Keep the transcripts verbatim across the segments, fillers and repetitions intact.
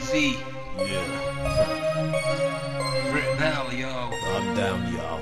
Z. Yeah. Brick Bell, yo. I'm down, y'all.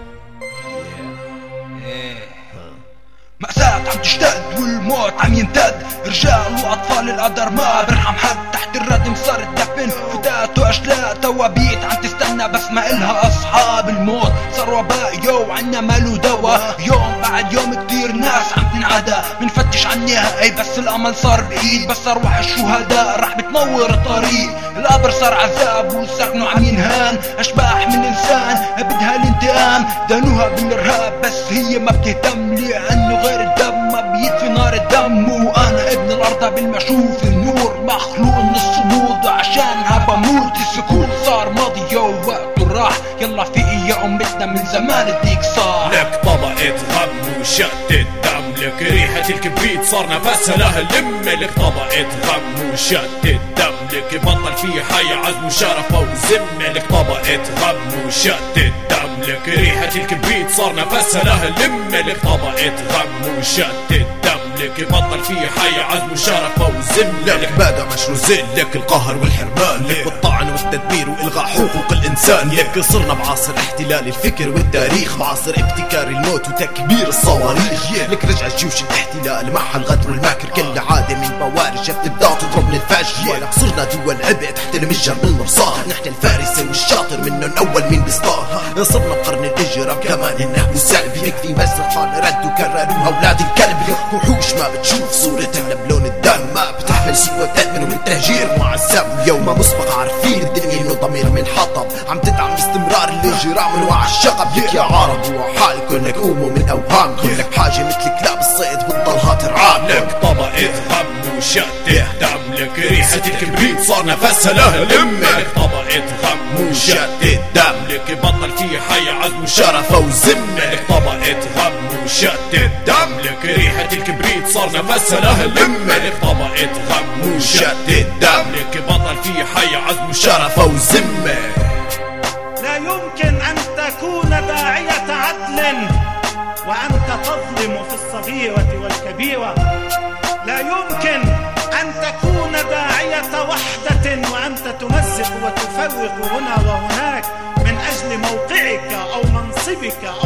Yeah. Yeah. Huh. مأساة عم تشتد والموت عم يمتد، رجال وأطفال القدر ما برحم حد، تحت الردم صار الدفن، فتات وأشلاء توابيت عم تستنى بس ما إلها أصحاب. الموت صار وباء يو عنا مالو دوا، يوم بعد يوم كتير ناس عم تنعدى، منفتش عن النهائي بس الأمل صار بعيد، بس أرواح الشهداء رح بتنور الطريق. القبر صار عذاب وسكنه عم ينهان، أشباح من إنسان بدها الانتقام، دانوها بالإرهاب بس هي ما بتهتم، لأنه غير الدم ما بيطفي نار الدم. وأنا ابن الأرض بالمشوف النور، مخلوق من الصمود وعشانها بموت. السكون صار ماضي يو وقته راح، يلا فيقي يا أمتنا من زمان الديك صار. لك طبقة غم وشت الدم، لك ريحة الكبريت صار نفسها لها اللم. لك طبقة غم وشت الدم، لك بطل في حي عزم وشرفة وذمة. لك طبقة غم وشت الدم، لك ريحة الكبريت صار نفسها لها اللم. لك طبقة غم وشت الدم، لك بطل في حي عزم وشرفة وذمة. لك ماذا مشروزين، لك القهر والحرمان، لك الطعن والتدمير والغاء حقوق الانسان. لك صرنا بعصر احتلال الفكر والتاريخ، بعصر ابتكار الموت وتكبير الصواريخ. لك رجعت جيوش الاحتلال مع الغدر والماكر، كل عادة من بوارج بتبدا تضرب للفجر. لك صرنا دول عبء تحت المجر بالمرصاد، نحن الفارس والشاطر منه الاول من بيصطاد. صرنا بقرن الاجرام كمان النهب سلبي، يكفي بس قال رد وكرروها اولاد الكلب. وحوش ما بتشوف صورتنا بلون الدم، ما بتحمل سوى تأمن والتهجير معذب. يوم مسبق عارفين الدنيا انه ضمير من حطب، عم تدعم باستمرار الاجرام وانواع الشغب. لك يا عرب وحالكم لك قوموا من اوهامكم، لك حاجه مثل كلاب الصيد بتضلها ترعاكم. لك طبقة غم وشت الدم، لك ريحة الكبريت صار نفسها لها لم. لك طبقة غم وشت الدم، لك بطل في حي عزم وشرفة وذمة. لك طبقة غم وشت الدم، لك ريحة الكبريت صار نفسها لها لم. لك طبقة غم وشت الدم، لك بطل في حي عزم وشرفة وذمة. لا يمكن أن تكون داعية عدل وأنت تظلم في الصغيرة والكبيرة. لا يمكن أن تكون داعية وحدة وأنت تمزق وتفرق هنا وهناك من أجل موقعك أو منصبك